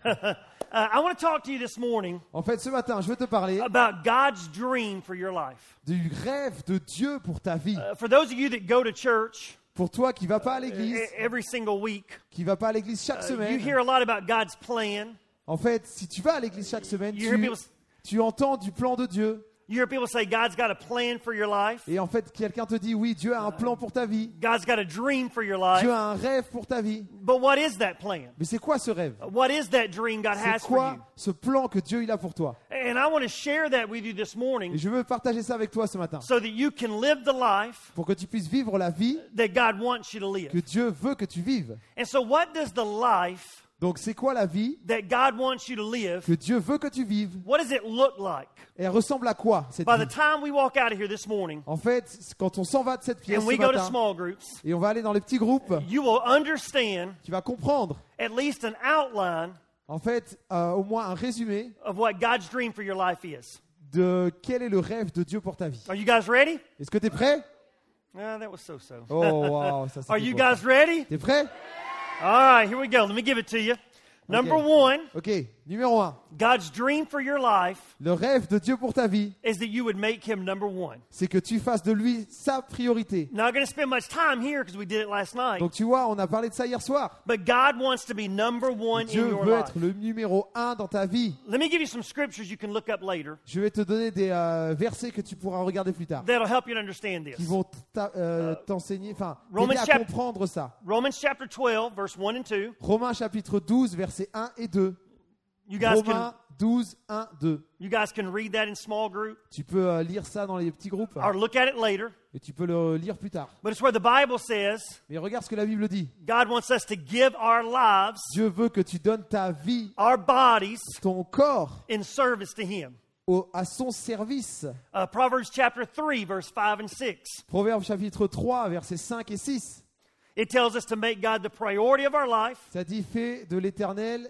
I want to talk to you this morning En fait, ce matin, je veux te parler about God's dream for your life. du rêve de Dieu pour ta vie. For those of you that go to church Pour toi qui vas pas à l'église, every single week, qui vas pas à l'église chaque you semaine. hear a lot about God's plan. En fait, si tu vas à l'église chaque semaine, You hear people, tu entends du plan de Dieu. you hear people say God's got a plan for your life. Et en fait, quelqu'un te dit, oui, Dieu a un plan pour ta vie. God's got a dream for your life. Dieu a un rêve pour ta vie. But what is that plan? Mais c'est quoi ce rêve? What is that dream God has C'est for you? quoi ce plan que Dieu il a pour toi? And I want to share that with you this Et morning je veux partager ça avec toi ce matin. so that you can live the life Pour que tu puisses vivre la vie that God wants you to live. que Dieu veut que tu vives. And so what does the life Donc c'est quoi la vie that God wants you to live, que Dieu veut que tu vives? what does it look like? Et elle ressemble à quoi cette By the vie? time we walk out of here this morning En fait, quand on s'en va de cette pièce and ce we go to matin, small groups, et on va aller dans les petits groupes, you will understand tu vas comprendre at least an outline en fait au moins un résumé of what God's dream for your life is. de quel est le rêve de Dieu pour ta vie. Are you guys ready? Est-ce que tu es prêt? That was so-so. Oh wow, ça Are c'est you beau. guys ready? T'es prêt? All right, here we go. Let me give it to you. Number one, Ok, numéro 1. God's dream for your life Le rêve de Dieu pour ta vie, is that you would make him number one. c'est que tu fasses de lui sa priorité. Not going to spend much time here because we did it last night. Donc tu vois, on a parlé de ça hier soir. But God wants to be number one in Dieu your veut life. être le numéro 1 dans ta vie. Let me give you some scriptures you can look up later Je vais te donner des versets que tu pourras regarder plus tard, that'll help you to understand qui this. vont t'enseigner, enfin, Romans t'aider à chap- comprendre ça. Romans chapter 12, verse 1 and 2. Romains chapitre 12, versets 1 et 2. You guys Romains 12, 1, 2. can read that in small group Tu peux lire ça dans les petits groupes or look at it later. et tu peux le lire plus tard. But it's where the Bible says Mais regarde ce que la Bible dit. God wants us to give our lives, Dieu veut que tu donnes ta vie, our bodies, ton corps in service to Him. à son service. Proverbs chapter 3, verse 5 and 6. Proverbe chapitre 3, versets 5 et 6. It tells us to make God the priority of our life. Ça dit, fais de l'Éternel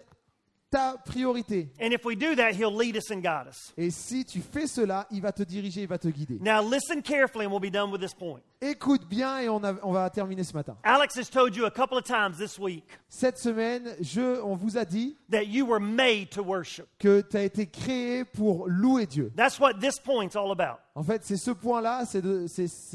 ta priorité. And if we do that, He'll lead us and guide us. Et si tu fais cela, il va te diriger, il va te guider. Now listen carefully and we'll be done with this point. Écoute bien et on va terminer ce matin. Alex has told you a couple of times this week Cette semaine, on vous a dit that you were made to worship. que tu as été créé pour louer Dieu. That's what this point's all about. En fait, c'est ce point-là, c'est de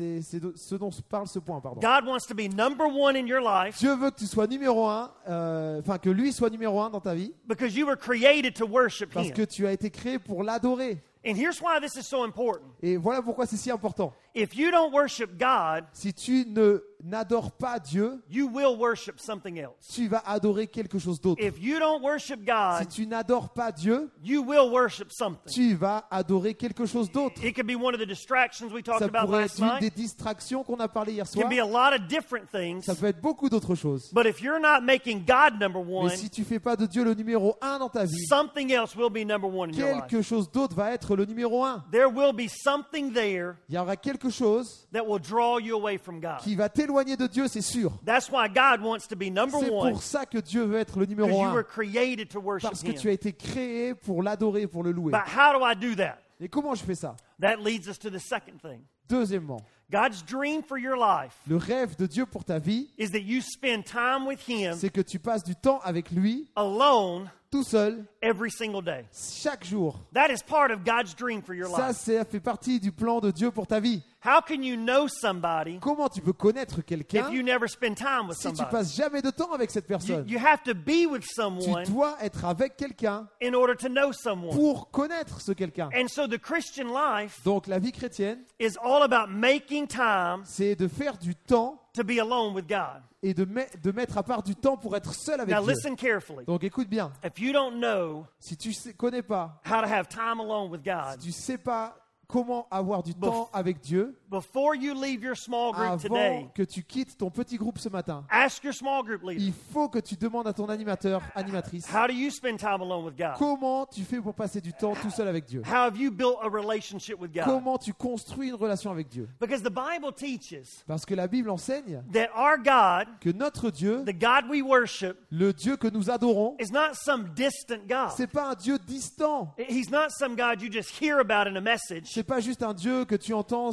ce dont parle ce point, pardon. God wants to be number one in your life Dieu veut que tu sois numéro 1, enfin que lui soit numéro 1 dans ta vie, because you were created to worship parce Him. que tu as été créé pour l'adorer. And here's why this is so important. Et voilà pourquoi c'est si important. If you don't worship God, Si tu n'adores pas Dieu, you will worship something else. tu vas adorer quelque chose d'autre. If you don't worship Si God, tu n'adores pas Dieu, you will worship something. tu vas adorer quelque chose d'autre. It could be one of the distractions we talked Ça about pourrait last être une des night. distractions qu'on a parlé hier It can soir. be a lot of different things. Ça peut être beaucoup d'autres choses. But if you're not making God number Mais one, si tu fais pas de Dieu le numéro 1 dans ta vie, something else will be number one in your life. quelque chose d'autre va être le numéro 1. There will be something there Il y aura quelque chose that will draw you away from God. qui va t'éloigner de Dieu, c'est sûr. That's why God wants to be number C'est one, pour ça que Dieu veut être le because numéro you 1. were created to worship Parce que tu as Him. été créé pour l'adorer, pour le louer. But how do I do that? Et comment je fais ça? That leads us to the second thing. Deuxièmement, God's dream for your life le rêve de Dieu pour ta vie, is that you spend time with Him c'est que tu passes du temps avec lui, alone tout seul, every single day. chaque jour. That is part of God's dream for your Ça, life. ça fait partie du plan de Dieu pour ta vie. How can you know somebody Comment tu peux connaître quelqu'un if you never spend time with si tu somebody? passes jamais de temps avec cette personne? You have to be with Tu someone dois être avec quelqu'un in order to know someone. pour connaître ce quelqu'un. And so the Christian life Donc la vie chrétienne, is all about making time c'est de faire du temps to be alone with God. et de mettre à part du temps pour être seul avec Now Dieu. listen carefully. Donc écoute bien, If you don't know si tu connais pas, how to have time alone with si God, tu sais pas comment avoir du temps avec Dieu, before you leave your small group avant today, que tu quittes ton petit groupe ce matin, ask your small group leader, il faut que tu demandes à ton animateur, animatrice, how do you spend time alone with God? comment tu fais pour passer du temps tout seul avec Dieu? How have you built a relationship with God? Comment tu construis une relation avec Dieu? Because the Bible teaches Parce que la Bible enseigne that our God, que notre Dieu, the God we worship, le Dieu que nous adorons, is not some distant God. c'est pas un Dieu distant. He's not some God you just hear about in a message. C'est pas juste un Dieu que tu entends dans un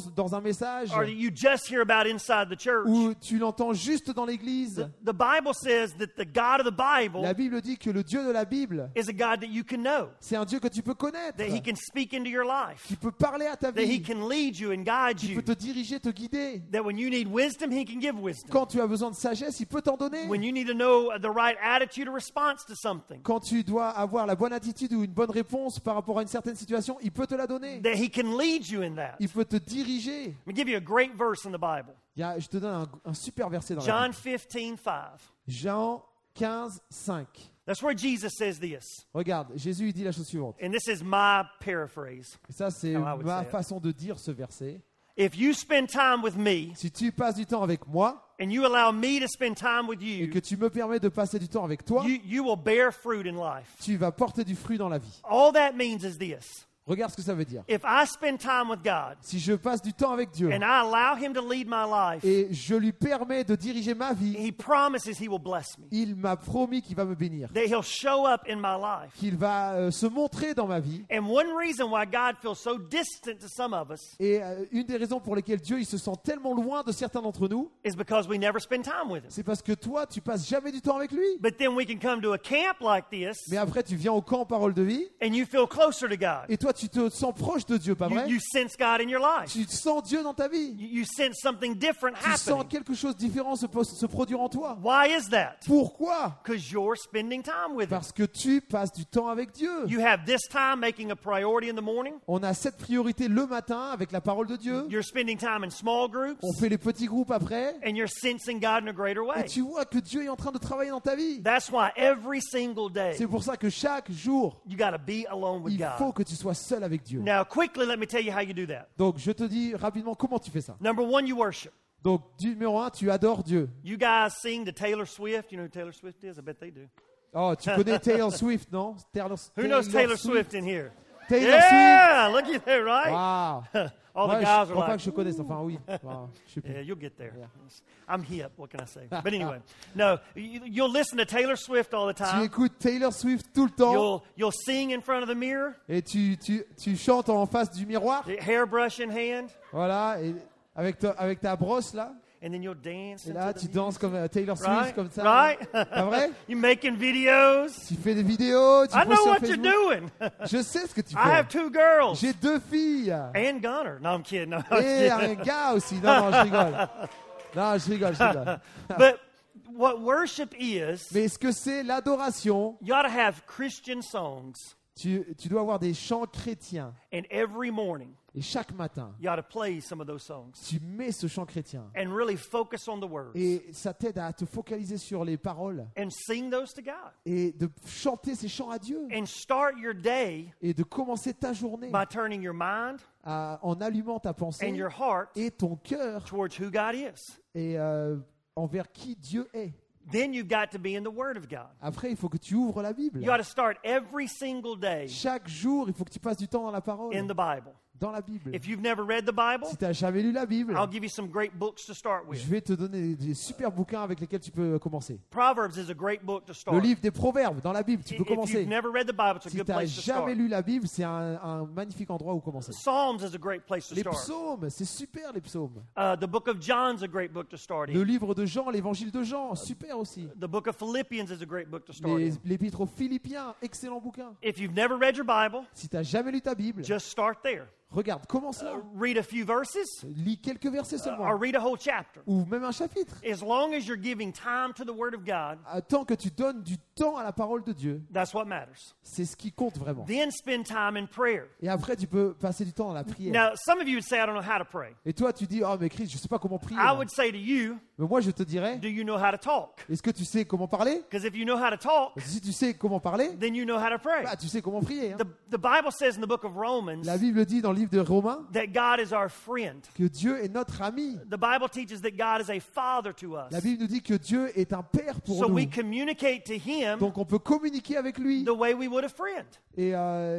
message or that you just hear about inside the church. ou tu l'entends juste dans l'église. The Bible says that the God of the Bible La Bible dit que le Dieu de la Bible, is a God that you can know, c'est un Dieu que tu peux connaître, that He can speak into your life, qui peut parler à ta that He vie, can lead you and guide qui you, peut te diriger, te guider. that when you need wisdom, He can give wisdom. Quand tu as besoin de sagesse, il peut t'en donner. When you need to know the right attitude or response to something, Quand tu dois avoir la bonne attitude ou une bonne réponse par rapport à une certaine situation, il peut te la donner. that He can lead you in that. Il peut te diriger. Let me give you a great verse in the Bible. Je te donne un super verset dans la John Bible. 15:5. Jean 15, 5. That's where Jesus says this. Regarde, Jésus il dit la chose suivante. And this is my paraphrase. Et ça, c'est How I would ma say it. façon de dire ce verset. If you spend time with me Si tu passes du temps avec moi and you allow me to spend time with et you, que tu me permets de passer du temps avec toi, you will bear fruit in life. tu vas porter du fruit dans la vie. All that means is this. Regarde ce que ça veut dire. If I spend time with God Si je passe du temps avec Dieu and I allow Him to lead my life, et je lui permets de diriger ma vie, He promises He will bless me, il m'a promis qu'il va me bénir, that He'll show up in my life. qu'il va se montrer dans ma vie. And one reason why God feels so distant to some of us Et une des raisons pour lesquelles Dieu il se sent tellement loin de certains d'entre nous, is because we never spend time with Him. c'est parce que toi, tu passes jamais du temps avec lui. But then we can come to a camp like this Mais après, tu viens au camp Parole de Vie and you feel closer to God. et toi, tu te sens proche de Dieu, pas vrai? You sense God in your life. Tu sens Dieu dans ta vie. You sense something different Tu sens happening. quelque chose de différent se produire en toi. Why is that? Pourquoi? Because you're spending time with Him. Parce que tu passes du temps avec Dieu. You have this time making a priority in the morning. On a cette priorité le matin avec la parole de Dieu. You're spending time in small groups. On fait les petits groupes après. And you're sensing God in a greater Et way. tu vois que Dieu est en train de travailler dans ta vie. That's why every single day C'est pour ça que chaque jour, you got to be alone with il faut God. que tu sois seul avec Dieu. Now, quickly, let me tell you how you do that. Donc, je te dis rapidement comment tu fais ça. Number one, you worship. Donc, numéro 1, tu adores Dieu. You guys sing the Taylor Swift. You know who Taylor Swift is? I bet they do. Oh, tu connais Taylor Swift, non? Who knows Taylor Swift in here? Taylor Yeah, look at that, right? Swift. Wow. All the Ouais, guys je are crois pas like, que je connaisse. Enfin, oui. Wow, je sais plus. yeah, you'll get there. I'm hip. What can I say? But anyway, no, you'll listen to Taylor Swift all the Tu time. écoutes Taylor Swift tout le temps You'll sing in front of the mirror, et tu chantes en face du miroir. hairbrush in hand, Voilà, et avec ta brosse là. and then you'll dance. Et là, into tu the danses comme Taylor Swift, Right? comme ça. Right? Pas vrai? You're making videos. Tu fais des vidéos, tu I postes know sur what you're Facebook. doing. Je sais ce que tu I have fais. 2 girls J'ai 2 filles. and Gunner. No, I'm kidding. No, I'm Et kidding. un gars aussi. Non, je rigole. Non, je rigole. But what worship is, Mais ce que c'est l'adoration, you ought to have Christian songs, tu dois avoir des chants chrétiens. and every morning Et chaque matin, you ought to play some of those songs tu mets ce chant chrétien. and really focus on the words Et ça t'aide à te focaliser sur les paroles and sing those to God et de chanter ces chants à Dieu. and start your day Et de commencer ta journée by turning your mind en allumant ta and pensée your heart et ton cœur towards who God is. et envers qui Dieu est. Then you've got to be in the Word of God. Après, il faut que tu ouvres la Bible. You ought to start every single day Chaque jour, il faut que tu passes du temps dans la parole, in the Bible. dans la Bible. If you've never read the Bible, Si tu n'as jamais lu la Bible, I'll give you some great books to start je with. vais te donner des super bouquins avec lesquels tu peux commencer. Proverbs is a great book to Le start. livre des Proverbes, dans la Bible, tu peux If you've commencer. never read the Bible, it's a Si good tu n'as place to start. jamais lu la Bible, c'est un magnifique endroit où commencer. Psalms is a great place to Les start. psaumes, c'est super les psaumes. The book of John's a great book to start Le in. livre de Jean, l'évangile de Jean, super aussi. The book of Philippians is a great book to start in. L'épître aux Philippiens, excellent bouquin. If you've never read your Bible, Si tu n'as jamais lu ta Bible, just start there. regarde, commence là. Read a few verses Lis quelques versets or seulement. read a whole chapter. Ou même un chapitre. As long as you're giving time to the Word of God, Tant que tu donnes du temps à la parole de Dieu, that's what matters. c'est ce qui compte vraiment. Then spend time in prayer. Et après, tu peux passer du temps dans la prière. Now, some of you would say, I don't know how to pray. Et toi, tu dis, oh mais Christ, je sais pas comment prier. I moi. would say to you, Mais moi, je te dirais, do you know how to talk? est-ce que tu sais comment parler? Because if you know how to talk, Parce que si tu sais comment parler, then you know how to pray. bah, tu sais comment prier. hein. The Bible says in the book of Romans La Bible dit dans le livre de Romains that God is our friend. que Dieu est notre ami. The Bible teaches that God is a father to us. La Bible nous dit que Dieu est un père pour So nous. we communicate to him Donc on peut communiquer avec lui. the way we would a friend. Et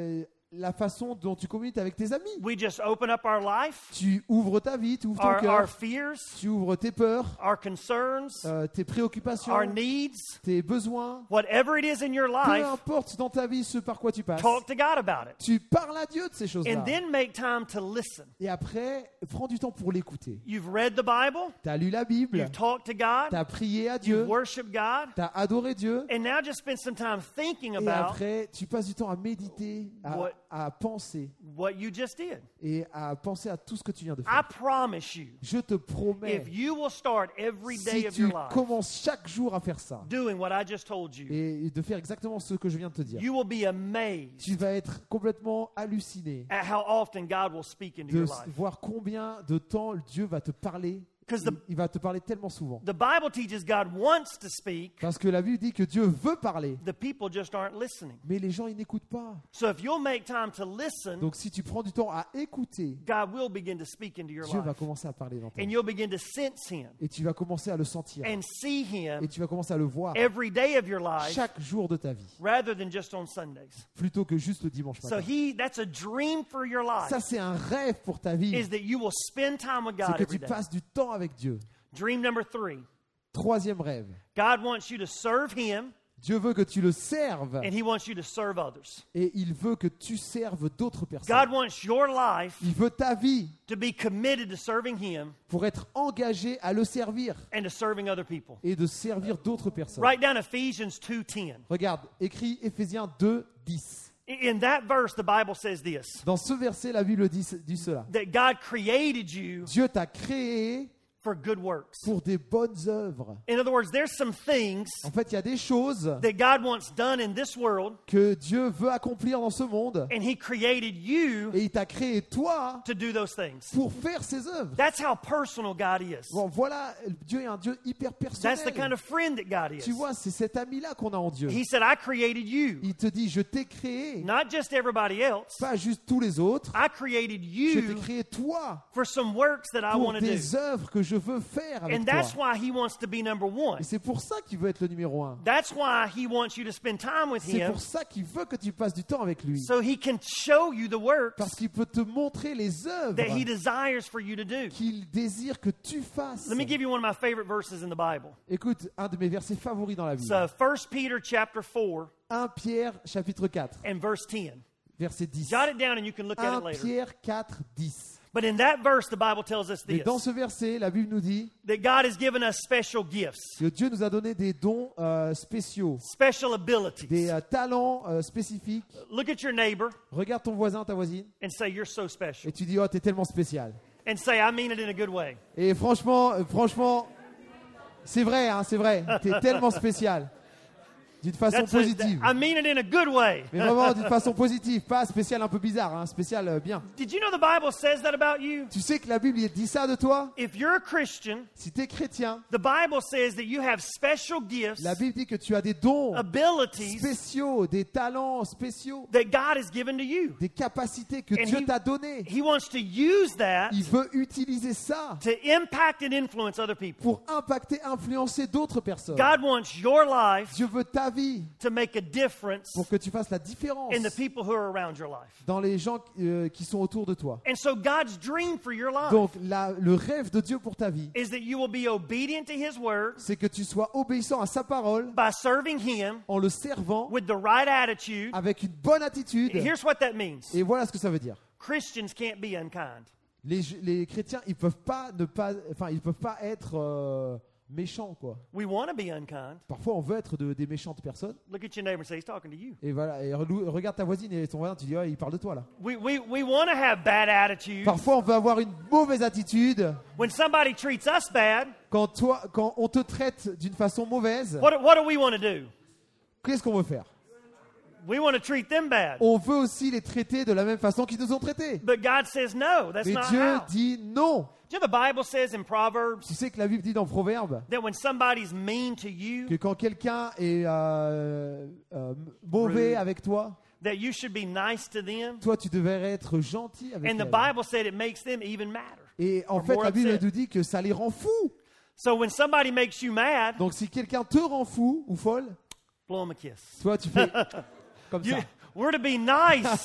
la façon dont tu communiques avec tes amis. We just open up our life, Tu ouvres ta vie, tu ouvres ton our cœur, fears, tu ouvres tes peurs, our concerns, tes préoccupations, our needs, tes besoins. whatever it is in your Peu life, importe dans ta vie ce par quoi tu passes, talk to God about it. tu parles à Dieu de ces choses-là. And then make time to listen. Et après, prends du temps pour l'écouter. You've read the Bible, Tu as lu la Bible, you've talked to God, tu as prié à you've Dieu, worshiped God, tu as adoré Dieu. and now just spend some time thinking Et about après, tu passes du temps à méditer, What- à penser what you just did. et à penser à tout ce que tu viens de I faire. promise you, Je te promets, if you will start every day si of tu your life commences chaque jour à faire ça doing what I just told you, et de faire exactement ce que je viens de te dire, you will be amazed tu vas être complètement halluciné at how often God will speak into de your life. voir combien de temps Dieu va te parler. 'Cause Il va te parler tellement souvent. The Bible teaches God wants to speak, Parce que la Bible dit que Dieu veut parler, the people just aren't listening. mais les gens, ils n'écoutent pas. So if you'll make time to listen, Donc si tu prends du temps à écouter, God will begin to speak into your Dieu va life. commencer à parler dans ta And vie. you'll begin to sense Him Et tu vas commencer à le sentir. and see Him Et tu vas commencer à le voir every day of your life chaque jour de ta vie, rather than just on Sundays. plutôt que juste le dimanche So matin. that's a dream for your life, Ça, c'est un rêve pour ta vie. is that you will spend time with C'est God que every tu day. passes du temps avec Dieu. Dream number 3. Troisième rêve. God wants you to serve Him Dieu veut que tu le serves and He wants you to serve others. et il veut que tu serves d'autres God personnes. wants your life Il veut ta vie to be committed to serving Him pour être engagé à le servir and to serving other people. et de servir d'autres personnes. Write down Ephesians 2:10. Regarde, écrit Éphésiens 2, 10. In that verse, the Bible says this, Dans ce verset, la Bible dit cela. that God created you Dieu t'a créé for good works. pour des bonnes œuvres. In other words, there's some things En fait, il y a des choses that God wants done in this world, que Dieu veut accomplir dans ce monde and He created you et il t'a créé toi to do those things. pour faire ces œuvres. That's how personal God is. Bon, voilà, Dieu est un Dieu hyper personnel. That's the kind of friend that God Tu is. vois, c'est cet ami-là qu'on a en Dieu. He said, I created you, Il te dit, je t'ai créé, not just everybody else. pas juste tous les autres. I created Je t'ai you créé toi for some works that I pour want to do. des œuvres que je veux faire avec And toi. that's why He wants to be number one. Et c'est pour ça qu'il veut être le numéro un. That's why He wants you to spend time with C'est Him pour ça qu'il veut que tu passes du temps avec lui. so He can show you the works Parce qu'il peut te montrer les œuvres that He desires for you to do. qu'il désire que tu fasses. Let me give you one of my favorite verses in the Bible. Écoute, un de mes versets favoris dans la Bible. So 1 Peter chapter 4 1 Pierre chapitre 4, and verse 10. verset 10. Jot it down and you can look at 1 it later. Pierre 4, 10. But in that verse, the Bible tells us Mais this, dans ce verset, la Bible nous dit that God has given us special gifts, que Dieu nous a donné des dons spéciaux, special abilities. des talents spécifiques. Look at your neighbor Regarde ton voisin, ta voisine, and say, you're so special. et tu dis, oh, t'es tellement spécial. And say, I mean it in a good way. Et franchement, c'est vrai, hein, c'est vrai. T'es tellement spécial. D'une façon positive. I mean it in a good way. Mais vraiment d'une façon positive, pas spécial un peu bizarre, hein, spécial bien. Did you know the Bible says that about you? Tu sais que la Bible dit ça de toi? If you're a Christian, Si tu es chrétien, the Bible says that you have special gifts, la Bible dit que tu as des dons abilities spéciaux, des talents spéciaux, that God has given to you. des capacités que And Dieu t'a données. He wants to use that Il veut utiliser ça to impact and influence other people. pour impacter, influencer d'autres personnes. God wants your life Dieu veut ta vie to make a difference pour que tu fasses la différence in the people who are around your life. dans les gens qui sont autour de toi. And so God's dream for your life Donc le rêve de Dieu pour ta vie, is that you will be obedient to His word c'est que tu sois obéissant à sa parole by serving Him en le servant with the right attitude. avec une bonne attitude. Here's what that means. Et voilà ce que ça veut dire. Christians can't be unkind. Les chrétiens, ils peuvent pas être méchants, quoi. We want to be unkind. Parfois, on veut être des méchantes personnes. Look at your neighbor and say, he's talking to you. Et voilà, et regarde ta voisine et ton voisin, tu dis, ouais, il parle de toi là. We want to have bad attitudes. Parfois, on veut avoir une mauvaise attitude. When somebody treats us bad, Quand on te traite d'une façon mauvaise, what do we want to do? qu'est-ce qu'on veut faire? We want to treat them bad. On veut aussi les traiter de la même façon qu'ils nous ont traités. But God says no, that's Mais not Dieu how. dit non. You know, the Bible says in Proverbs Tu sais que la Bible dit dans Proverbes that when somebody's mean to you, que quand quelqu'un est mauvais Rude. avec toi, that you should be nice to them. toi tu devrais être gentil avec And the elle. Bible said it makes them even madder. Et en or fait, more la Bible upset. nous dit que ça les rend fous. So when somebody makes you mad, Donc si quelqu'un te rend fou ou folle, blow them a kiss. toi tu fais comme ça. We're to be nice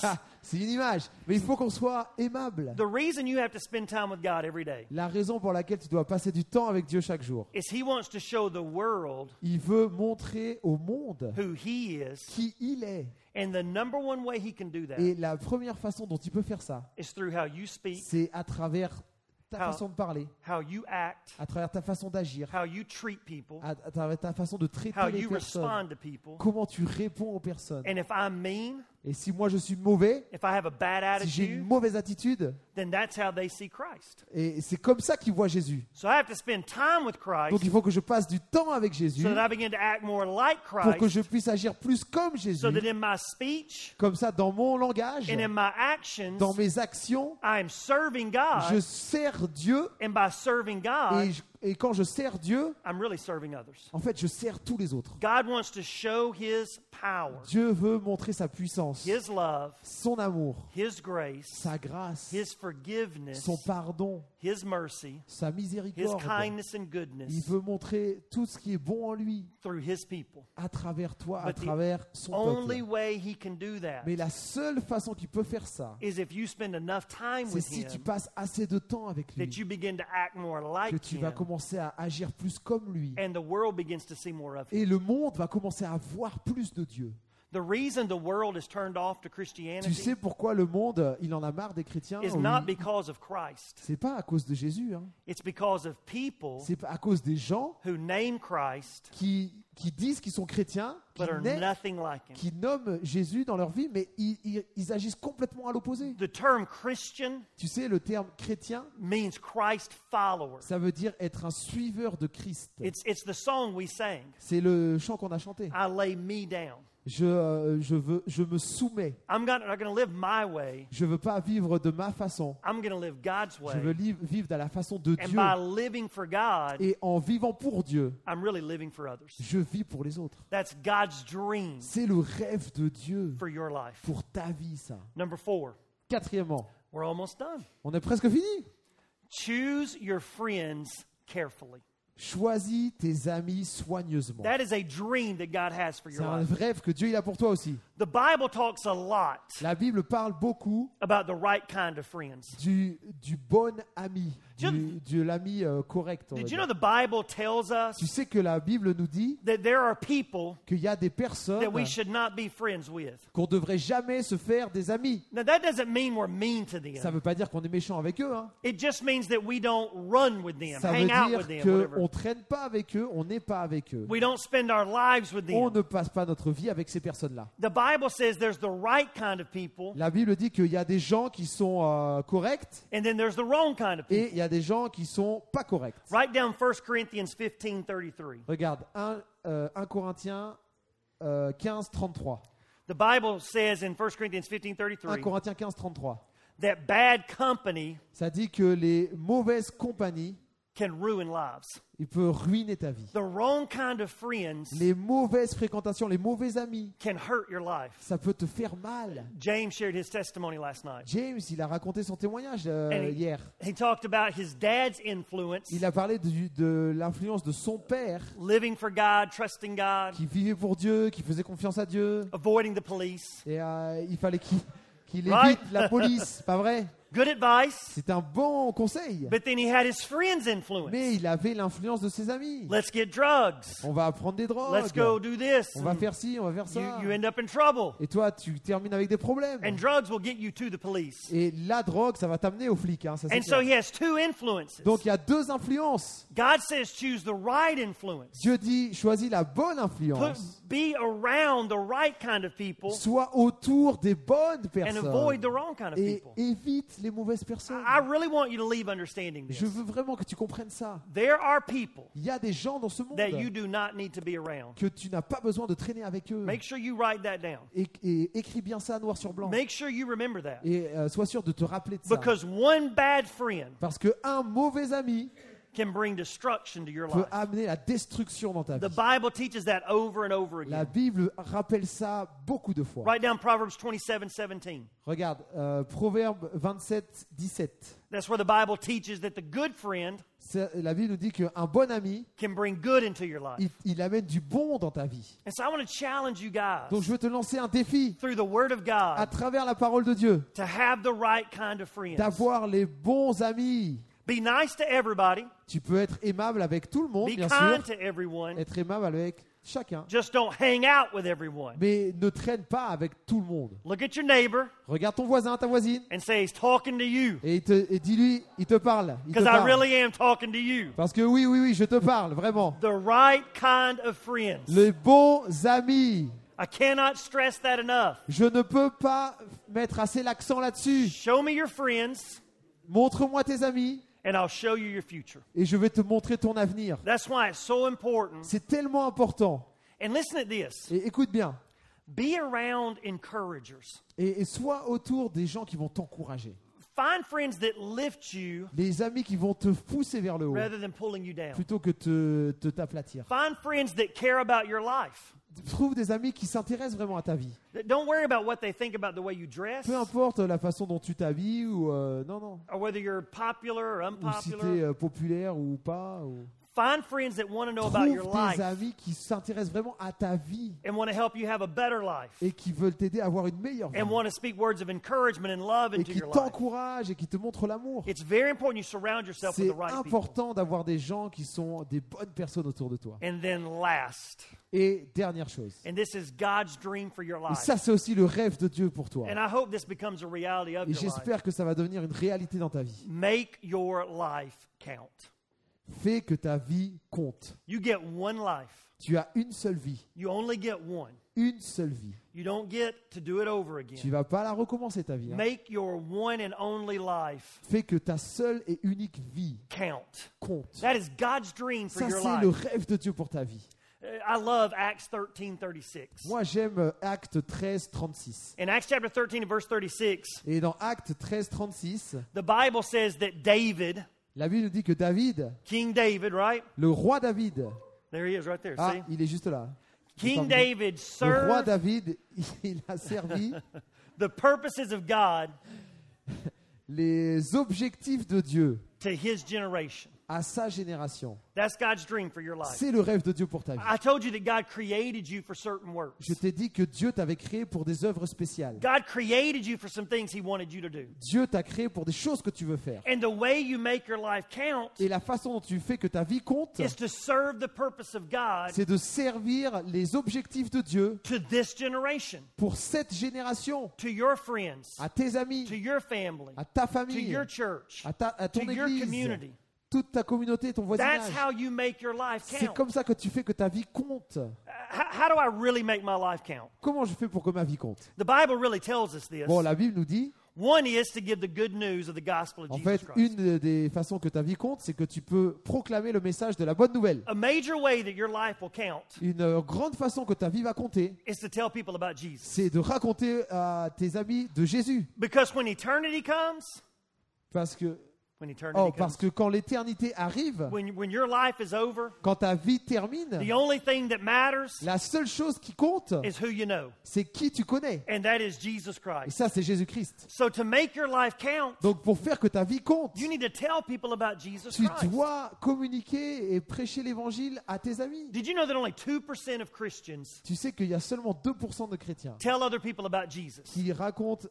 C'est une image. Mais il faut qu'on soit aimable. The reason you have to spend time with God every day La raison pour laquelle tu dois passer du temps avec Dieu chaque jour, is He wants to show the world il veut montrer au monde who He is. qui il est. And the number one way He can do that Et la première façon dont il peut faire ça, is through how you speak, c'est à travers ta façon de parler, how you act, à travers ta façon d'agir, how you treat people, à travers ta façon de traiter how les you personnes, respond to people. comment tu réponds aux personnes. And if I'm mean, Et si moi je suis mauvais, if I have a bad si j'ai une attitude, mauvaise attitude, then that's how they see Christ. et c'est comme ça qu'ils voient Jésus. So I have to spend time with Donc Christ il faut que je passe du temps avec Jésus so that I begin to act more like pour que je Christ, puisse agir plus comme so Jésus. that in my speech Comme ça, dans mon langage, and in my actions, dans mes actions, I am serving je God, sers Dieu. and by serving God, Et quand je sers Dieu, I'm really serving others. en fait, je sers tous les autres. God wants to show His power, Dieu veut montrer sa puissance, His love, son amour, His grace, sa grâce, His forgiveness, son pardon, His mercy, sa His miséricorde. kindness and Il goodness veut montrer tout ce qui est bon en lui through His people. à travers toi, à But the travers son Only peuple. way He can do that Mais la seule façon qu'il peut faire ça, is if you spend enough time c'est with si tu Him passes assez de temps avec that lui, you begin to act more que like tu vas Him, commencer à agir plus comme lui. and the world begins to see more of Him. Et le monde va commencer à voir plus de Dieu. The reason the world is turned off to Tu Christianity sais pourquoi le monde, il en a marre des chrétiens? is not because of Christ. C'est pas à cause de Jésus, hein. It's because of people C'est à cause des gens who name Christ qui disent qu'ils sont chrétiens, but are nothing like Him. qui nomment Jésus dans leur vie, mais ils agissent complètement à l'opposé. The term Christian Tu sais, le terme chrétien, means Christ follower. ça veut dire être un suiveur de Christ. It's the song we sang. C'est le chant qu'on a chanté. I lay me down. Je me soumets. I'm not going to live my way. Je veux pas vivre de ma façon. I'm going to live God's Je veux way. vivre de la façon de And Dieu. by living for God, Et en vivant pour Dieu, I'm really living for others. je vis pour les autres. That's God's dream C'est le rêve de Dieu for your life. pour ta vie, ça. Number 4, Quatrièmement, we're almost done. on est presque fini. Choose your friends carefully. Choisis tes amis soigneusement. That is a dream that God has for C'est your un life. rêve que Dieu il a pour toi aussi. The Bible talks a lot La Bible parle beaucoup about the right kind of friends. du bon ami, Tu- de l'ami correct. On va Did you dire. know the Bible tells Tu us sais que la Bible nous dit that there are people qu'il y a des personnes that we should not be friends with? qu'on devrait jamais se faire des amis. Now, that doesn't mean we're mean to Ça ne them. veut pas dire qu'on est méchant avec eux. Hein. It just means that we don't run with them, Ça veut hang out dire with them, qu'on whatever. ne traîne pas avec eux, on n'est pas avec eux. We don't spend our lives with On them. ne passe pas notre vie avec ces personnes-là. The Bible says there's the right kind of people, La Bible dit qu'il y a des gens qui sont corrects and then there's the wrong kind of et people. il y a des gens qui sont pas corrects. Write down 1 Corinthians 15:33. Regarde, 1 Corinthiens 15, 33. The Bible says in 1 Corinthians 1 15:33 Corinthiens 15, 33. that bad company Ça dit que les mauvaises compagnies, can ruin lives. il peut ruiner ta vie. The wrong kind of friends Les mauvaises fréquentations, les mauvais amis, can hurt your life. ça peut te faire mal. James shared his testimony last night. James, il a raconté son témoignage hier. He talked about his dad's influence, Il a parlé de l'influence de son père living for God, trusting God, qui vivait pour Dieu, qui faisait confiance à Dieu. avoiding the police. Et il fallait qu'il Right. évite la police, pas vrai? Good advice, C'est un bon conseil. but then he had his friends' influence. Mais il avait l'influence de ses amis. Let's get drugs. On va prendre des drogues. Let's go do this. On va faire ci, on va faire ça. You end up in trouble. Et toi, tu termines avec des problèmes. And drugs will get you to the police. Et la drogue, ça va t'amener aux flics. Hein, ça, c'est And so clair. he has two influences. Donc il y a deux influences. God says choose the right influence. Dieu dit, choisis la bonne influence. Be around the right kind of people Sois autour des bonnes and avoid the personnes. wrong kind of Et people. évite les mauvaises personnes. I really want you to leave understanding Je this. veux vraiment que tu comprennes ça. There are people Il y a des gens dans ce monde that you do not need to be around. que tu n'as pas besoin de traîner avec eux. Make sure you write that down. Et écris bien ça noir sur blanc. Make sure you remember that. Et sois sûr de te rappeler de ça. Because one bad friend Parce qu'un mauvais ami can bring destruction to your peut life. amener la destruction dans ta The vie. Bible teaches that over and over La again. Bible rappelle ça beaucoup de fois. Write down Proverbs 27:17. Regarde, Proverbe 27, 17. That's where the Bible teaches that the good friend La Bible nous dit qu'un bon ami, can bring good into your life. il amène du bon dans ta vie. And so I want to challenge you guys Donc je veux te lancer un défi through the Word of à God travers la parole de Dieu, to have the right kind of friends. d'avoir les bons amis. Be nice to everybody. Tu peux être aimable avec tout le monde, Be bien kind sûr, to everyone. être aimable avec chacun, Just don't hang out with everyone. mais ne traîne pas avec tout le monde. Look at your neighbor Regarde ton voisin, ta voisine, and say he's talking to you. et dis-lui, il te parle. Il te Because I parle. really am talking to you. Parce que oui, je te parle, vraiment. The right kind of friends. Les bons amis. I cannot stress that enough. Je ne peux pas mettre assez l'accent là-dessus. Show me your friends, Montre-moi tes amis and I'll show you your future. et je vais te montrer ton avenir. That's why it's so important. C'est tellement important. And listen to this. Et écoute bien. Be around encouragers. Et sois autour des gens qui vont t'encourager. Find friends that lift you Les amis qui vont te pousser vers le haut rather than pulling you down. plutôt que te t'aplatir. Find friends that care about your life. Trouve des amis qui s'intéressent vraiment à ta vie. Don't worry about what they think about the way you dress Peu importe la façon dont tu t'habilles ou non. or whether you're popular or Ou si tu unpopular. es populaire ou pas. Find friends that want to know about your Trouve life des amis qui s'intéressent vraiment à ta vie and want to help you have a better life et qui veulent t'aider à avoir une meilleure vie. and want to speak words of encouragement and love Et into qui your life. t'encouragent et qui te montrent l'amour. It's very important you surround yourself with C'est the right people. important d'avoir des gens qui sont des bonnes personnes autour de toi. And then last, Et dernière chose. and this is God's dream for your Et life. ça, c'est aussi le rêve de Dieu pour toi. And I hope this becomes a reality of Et your life. j'espère que ça va devenir une réalité dans ta vie. Make your life count. Fais que ta vie compte. You get one life. Tu as une seule vie. You only get one. Une seule vie. You don't get to do it over Tu again. vas pas la recommencer ta vie. Hein. Make your one and only life Fais que ta seule et unique vie count. compte. That is God's dream for Ça, your c'est le life. rêve de Dieu pour ta vie. I love Acts 13:36. Moi, j'aime Acte 13, 36. In Acts chapter 13 and verse 36, Et dans Acte 13, 36, the Bible says that David, la Bible nous dit que David, King David, right? le roi David, There he is right there. ah, See? il est juste là. King J'ai pas vu. David Le roi served David, il a servi the purposes of God les objectifs de Dieu to his generation. à sa génération. That's God's dream for your life. C'est le rêve de Dieu pour ta vie. I told you that God created you for certain works. Je t'ai dit que Dieu t'avait créé pour des œuvres spéciales. God created you for some things he wanted you to do. Dieu t'a créé pour des choses que tu veux faire. And the way you make your life count Et la façon dont tu fais que ta vie compte, is to serve the purpose of God c'est de servir les objectifs de Dieu to this generation, pour cette génération, to your friends, à tes amis, to your family, à ta to famille, your church, à ton to your église, community. toute ta communauté, ton That's voisinage. how you make your life C'est count. comme ça que tu fais que ta vie compte. How do I really make my life count? Comment je fais pour que ma vie compte? The Bible really tells us this. Bon, la Bible nous dit, One is to give the good news of the gospel of en Jesus fait, Christ. une des façons que ta vie compte, c'est que tu peux proclamer le message de la bonne nouvelle. A major way that your life will count Une grande façon que ta vie va compter, is to tell people about Jesus. c'est de raconter à tes amis de Jésus. Because when eternity comes, Parce que Parce que quand l'éternité arrive, when your life is over, quand ta vie termine, the only thing that matters la seule chose qui compte, is who you know, c'est qui tu connais. and that is Jesus Et Christ. ça, c'est Jésus-Christ. So to make your life count, Donc, pour faire que ta vie compte, you need to tell people about Jesus tu Christ. dois communiquer et prêcher l'évangile à tes amis. Did you know that only 2% of Christians Tu sais qu'il y a seulement 2% de chrétiens tell other people about Jesus? qui racontent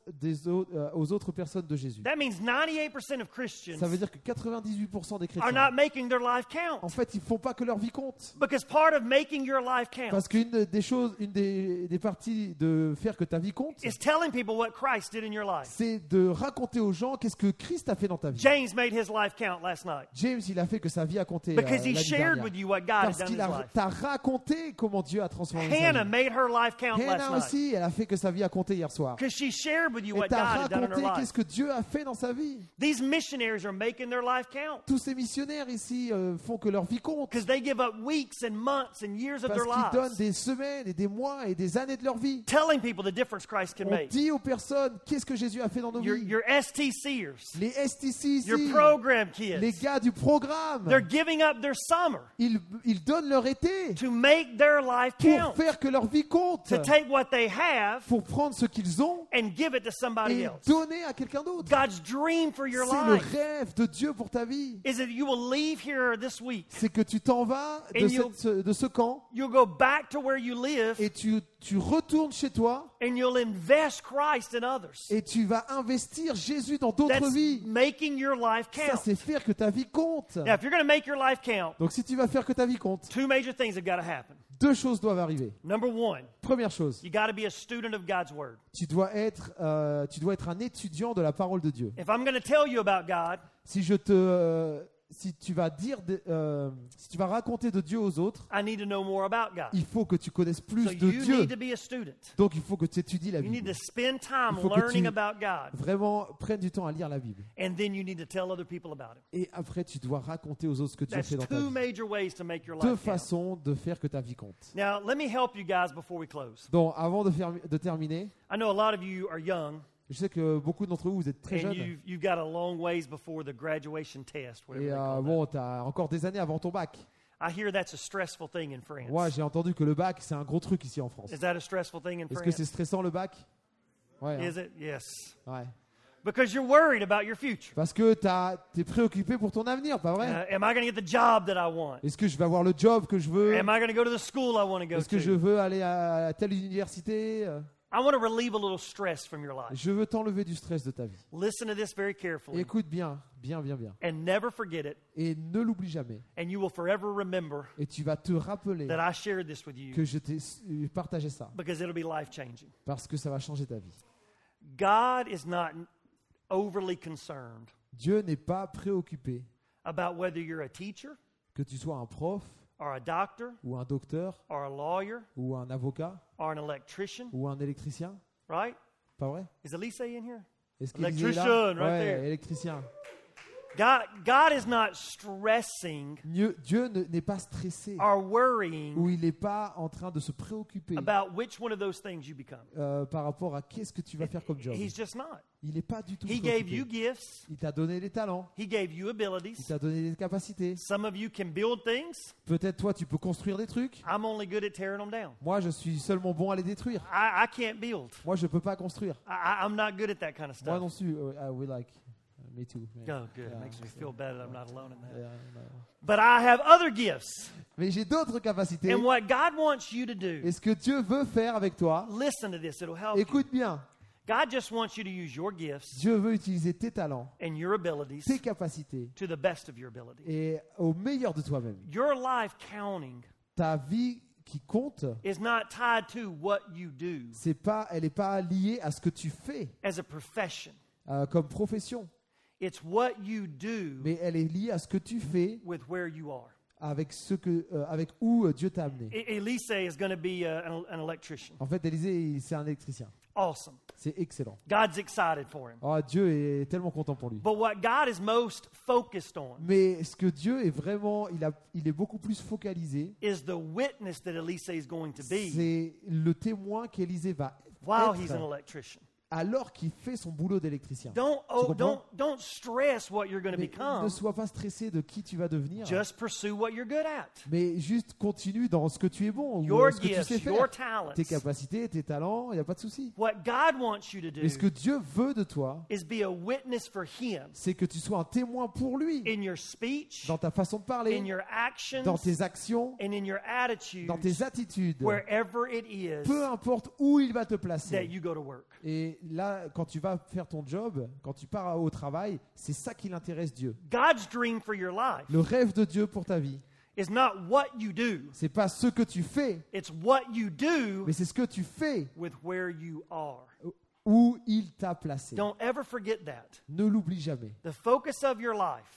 aux autres personnes de Jésus. That means 98% of Christians Ça veut dire que 98% des are chrétiens, not making their life count. en fait, ils ne font pas que leur vie compte. Because part of making your life count Parce qu'une des choses, une des parties de faire que ta vie compte, is telling people what Christ did in your life. c'est de raconter aux gens qu'est-ce que Christ a fait dans ta vie. James made his life count last night James, il a fait que sa vie a compté because he la nuit shared dernière. with you what God had Parce done in qu'il his life. t'a raconté comment Dieu a transformé sa Hannah vie. made her life count last Hannah night aussi, elle a fait que sa vie a compté hier soir. because she shared with you Elle what God t'a had done in her raconté life. qu'est-ce que Dieu a fait dans sa vie. These missionaries are are making their life count. Tous ces missionnaires ici font que leur vie compte. Because they give up weeks and months and years of Parce their qu'ils donnent lives. des semaines et des mois et des années de leur vie. Telling people the difference Christ can On make. dit aux personnes qu'est-ce que Jésus a fait dans nos vies. Your STCers, Les STC ici, your program les kids, gars du programme, they're giving up their summer ils donnent leur été to make their life pour count. faire que leur vie compte, To take what they have pour prendre ce qu'ils ont and give it to somebody et else. donner à quelqu'un d'autre. God's dream for your C'est le life rêve de Dieu pour ta vie. is that you will leave here this week. C'est que tu t'en vas And de ce camp You'll go back to where you live et tu retournes chez toi and you'll invest Christ in others. et tu vas investir Jésus dans d'autres That's vies. making your life Ça, count. c'est faire que ta vie compte. Now, if you're going to make your life count, Donc si tu vas faire que ta vie compte, two major things have got to happen. deux choses doivent arriver. Number one, Première chose, you got to be a student of God's Word. tu dois être un étudiant de la parole de Dieu. If I'm going to tell you about God, Si tu vas raconter de Dieu aux autres, I need to know more about God. il faut que tu connaisses plus So de you Dieu. need to be a student. Donc il faut que tu étudies la You need Bible. to spend time Il faut que learning tu- about God. Vraiment, prenne du temps à lire la Bible. And then you need to tell other people about it. Et après, tu dois raconter aux autres ce que Dieu a That's fait dans ta two vie. major ways to make your Deux life count. façons de faire que ta vie compte. Now, let me help you guys before we close. Donc, avant de terminer, I know a lot of you are young, je sais que beaucoup d'entre vous, vous êtes très and jeunes. you've got a long ways before the graduation test, whatever Et they call bon, tu as encore des années avant ton bac. that. I hear that's a stressful thing in France. Moi, j'ai entendu que le bac, c'est un gros truc ici en France. Is that a stressful thing in Est-ce que France? c'est stressant le bac? Ouais. Is it? Yes. Ouais. Because you're worried about your future. Parce que t'es préoccupé pour ton avenir, pas vrai? Am I going to get the job that I want? Est-ce que je vais avoir le job que je veux? Am I going to go to the school I want to go Est-ce que je to? veux aller à telle université? I want to relieve a little stress from your life. Je veux t'enlever du stress de ta vie. Listen to this very carefully Écoute bien, bien, bien, bien. and never forget it, Et ne l'oublie jamais. and you will forever remember Et tu vas te rappeler that I shared this with you que je t'ai partagé ça. because it'll be life changing. Parce que ça va changer ta vie. God is not overly concerned Dieu n'est pas préoccupé about whether you're a teacher que tu sois un prof or a doctor ou un docteur or a lawyer ou un avocat or an electrician, ou un électricien. right? Pas vrai? Is Elise in here? Est-ce qu'il est là? Electrician, right Ouais, there. électricien. God is not stressing Dieu n'est pas stressé or worrying ou il n'est pas en train de se préoccuper about which one of those things you become. par rapport à qu'est-ce que tu vas faire comme job. He's just not. Il n'est pas du tout He gave you préoccupé. gifts. Il t'a donné des talents, He gave you il abilities. t'a donné des capacités. Some of you can build things. Peut-être toi, tu peux construire des trucs. I'm only good at tearing them down. Moi, je suis seulement bon à les détruire. I can't build. Moi, je peux pas construire. I'm not good at that kind of Moi stuff. non plus. We like. Me too. Oh, good. It Yeah, makes me so- feel better that I'm not alone in that. Yeah, no. But I have other gifts. Mais j'ai d'autres capacités. And what God wants you to do, Et ce que Dieu veut faire avec toi, listen to this, it'll help you. écoute bien. God just wants you to use your gifts Dieu veut utiliser tes talents, and your abilities tes capacités, to the best of your ability. et au meilleur de toi-même. Your life counting Ta vie qui compte, is not tied to what you do elle n'est pas liée à ce que tu fais as a profession. comme profession, It's what you do mais elle est liée à ce que tu fais with where you are. avec où Dieu t'a amené. Elise is going to be an electrician. En fait, Élisée, c'est un électricien. Awesome. C'est excellent. God's excited for him. Oh, Dieu est tellement content pour lui. But what God is most focused on Mais ce que Dieu est vraiment, il est beaucoup plus focalisé, is the witness that Elise is going to be c'est le témoin qu'Élisée va while he's an être electrician. alors qu'il fait son boulot d'électricien. Don't Tu comprends? don't stress what you're going to Mais become. ne sois pas stressé de qui tu vas devenir, Just pursue what you're good at. mais juste continue dans ce que tu es bon, ou Your ce que tu sais gifts, faire. your talents. Tes capacités, tes talents, il n'y a pas de souci. What God wants you to do Mais ce que Dieu veut de toi, is be a witness for Him c'est que tu sois un témoin pour lui, in your speech, dans ta façon de parler, in your actions, dans tes actions, and in your attitudes, dans tes attitudes, wherever it is peu importe où il va te that placer. you go to work. Et là, quand tu vas faire ton job, quand tu pars au travail, c'est ça qui l'intéresse Dieu. God's dream for your life Le rêve de Dieu pour ta vie, is not what you do, c'est pas ce que tu fais, it's what you do mais c'est ce que tu fais with where you are. où il t'a placé. Don't ever forget that. Ne l'oublie jamais. The focus of your life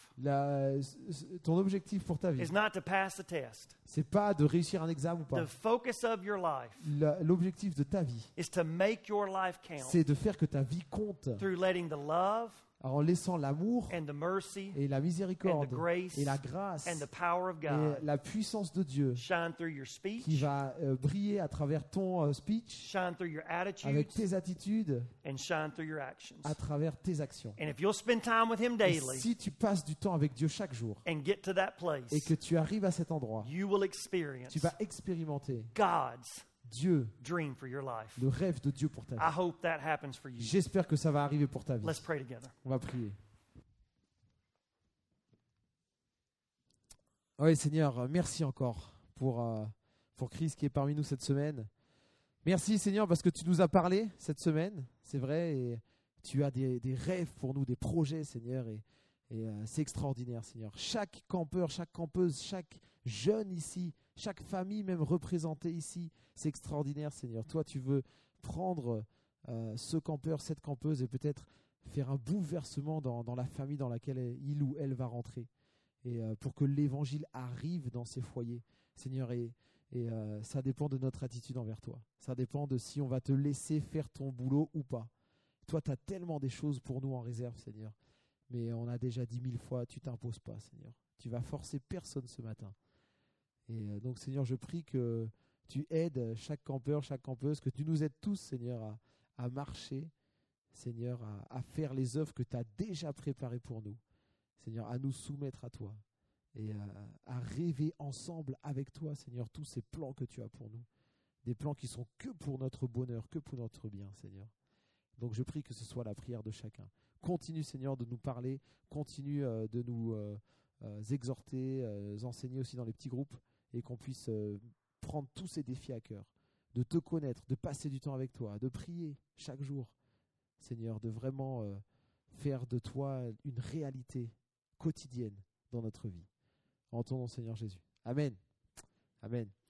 Ton objectif pour ta vie, is not to pass the test. c'est pas de réussir un examen ou pas. The focus of your life L'objectif de ta vie, is to make your life count c'est de faire que ta vie compte through letting the love, en laissant l'amour and the mercy et la and the miséricorde grace et la grâce and the power of et God la puissance de Dieu shine through your qui speech, va briller à travers ton speech, shine through your avec attitudes, tes attitudes, and shine through your actions. à travers tes actions. And if you'll spend time with Him Et daily si tu passes du temps avec Dieu chaque jour and get to that et place, que tu arrives à cet endroit, you will experience tu vas expérimenter God's Dieu, dream for your life. le rêve de Dieu pour ta I vie. hope that happens for you. J'espère que ça va arriver pour ta vie. Let's pray together. On va prier. Oui, Seigneur, merci encore pour Chris qui est parmi nous cette semaine. Merci, Seigneur, parce que tu nous as parlé cette semaine, c'est vrai, et tu as des rêves pour nous, des projets, Seigneur, et c'est extraordinaire, Seigneur. Chaque campeur, chaque campeuse, chaque jeune ici, chaque famille même représentée ici, c'est extraordinaire, Seigneur. Toi, tu veux prendre ce campeur, cette campeuse, et peut-être faire un bouleversement dans la famille dans laquelle il ou elle va rentrer. Et pour que l'évangile arrive dans ces foyers, Seigneur, et ça dépend de notre attitude envers toi. Ça dépend de si on va te laisser faire ton boulot ou pas. Toi, tu as tellement des choses pour nous en réserve, Seigneur. Mais on a déjà dit 1000 fois, tu t'imposes pas, Seigneur. Tu vas forcer personne ce matin. Et donc, Seigneur, je prie que tu aides chaque campeur, chaque campeuse, que tu nous aides tous, Seigneur, à marcher, Seigneur, à faire les œuvres que tu as déjà préparées pour nous. Seigneur, à nous soumettre à toi et à rêver ensemble avec toi, Seigneur, tous ces plans que tu as pour nous. Des plans qui sont que pour notre bonheur, que pour notre bien, Seigneur. Donc je prie que ce soit la prière de chacun. Continue, Seigneur, de nous parler, continue de nous exhorter, enseigner aussi dans les petits groupes et qu'on puisse prendre tous ces défis à cœur, de te connaître, de passer du temps avec toi, de prier chaque jour, Seigneur, de vraiment faire de toi une réalité quotidienne dans notre vie. En ton nom, Seigneur Jésus. Amen. Amen.